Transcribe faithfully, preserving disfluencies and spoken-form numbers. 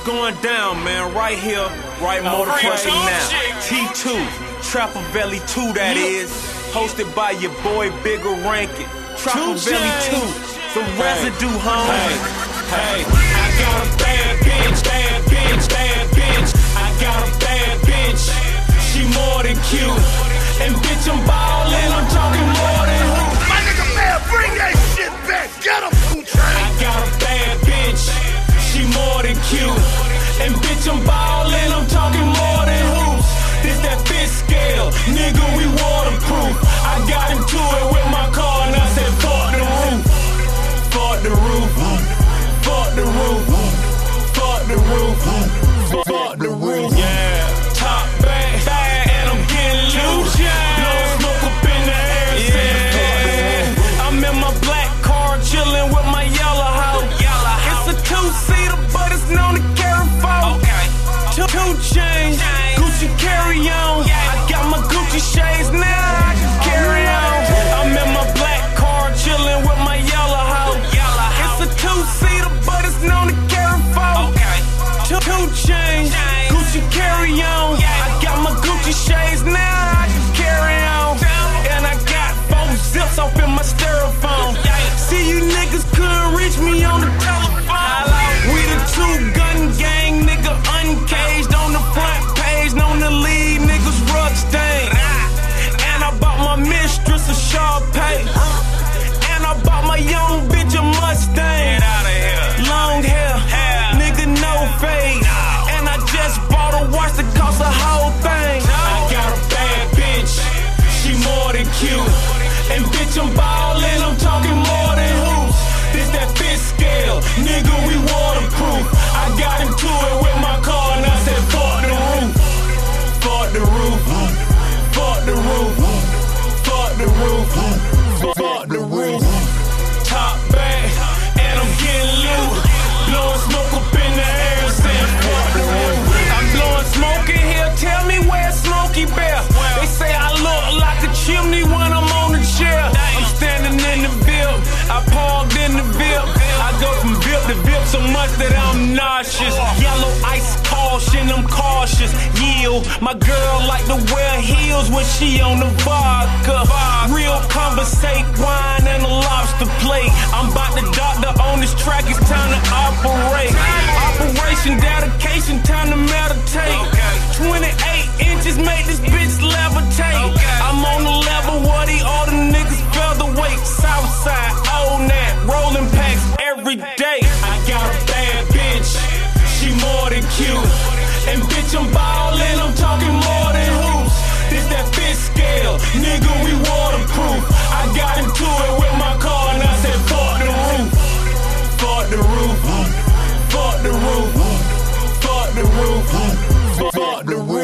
going down, man. Right here, right motherfucking now. T two, Trapper Valley two, that is. Hosted by your boy Bigger Rankin. Trapper Valley two, the residue, homie. Hey, hey, I got a bad bitch, bad bitch, bad bitch. I got a bad bitch. She more than cute. And bitch, I'm ballin', I'm talking more than who. My nigga man, bring that shit back. Get him, Two-Chainz. I got a bad bitch. She more than cute. And bitch, I'm ballin', I'm talking more than hoops. This that fit scale, nigga, we waterproof. I got into it with my car and I said, fuck the roof. Fuck the roof. Fuck the roof. Fuck the roof. Fuck the roof. Yeah. Top back, bad, and I'm getting loose. Blowing smoke up in the air. Yeah. I'm in my black car, chillin' with my yellow hoe. It's a two-seater, but it's known to carry four. Two, two chains, Gucci carry on. I got my Gucci shades now, I can carry on. I'm in my black car, chillin' with my yellow hoe. It's a two-seater, but it's known to carry four. Two, two chains, Gucci carry on. I got my Gucci shades now, I can carry on. And I got four zips off in my styrofoam. See, you niggas couldn't reach me on the telephone. We the two-gun gang, nigga, uncaged on the front page, known to lead niggas rug stain. And I bought my mistress a Sharpay. And I bought my young bitch a Mustang. Long hair, nigga, no fade. And I just bought a watch that cost a whole thing. I got a bad bitch, she more than cute. And bitch, I'm ballin', I'm talking more than hoops. This that fit scale, nigga, we waterproof. I got into it with my car and I said, fuck the roof. Fuck the roof. Fuck the roof. Fuck the roof. Fuck the roof. Top back, and I'm getting loot. Blowing smoke up in the air, saying fuck the roof. I'm blowing smoke in here, tell me where's Smokey Bear. They say I look like a chimney when I'm on the chair. I'm standing in the V I P, I parked in the V I P. I go from V I P to V I P so much that I'm nauseous. Yellow ice caution, I'm cautious. Yield, my girl like to wear heels when she on the vodka. Real conversate, wine and a lobster plate. I'm about to doctor on this track, it's time to operate. Operation dedication, time to meditate. twenty-eight inches make this bitch levitate. I'm on the level where the all the niggas featherweight. Southside, old nat, rolling packs every day. I got a bad bitch, she more than cute. And bitch, I'm ballin', I'm talking more than hoops. This that fit scale, nigga, we waterproof. I got into it with my car and I said, fuck the roof. Fuck the roof. Fuck the roof. Fuck the roof. Fuck the roof.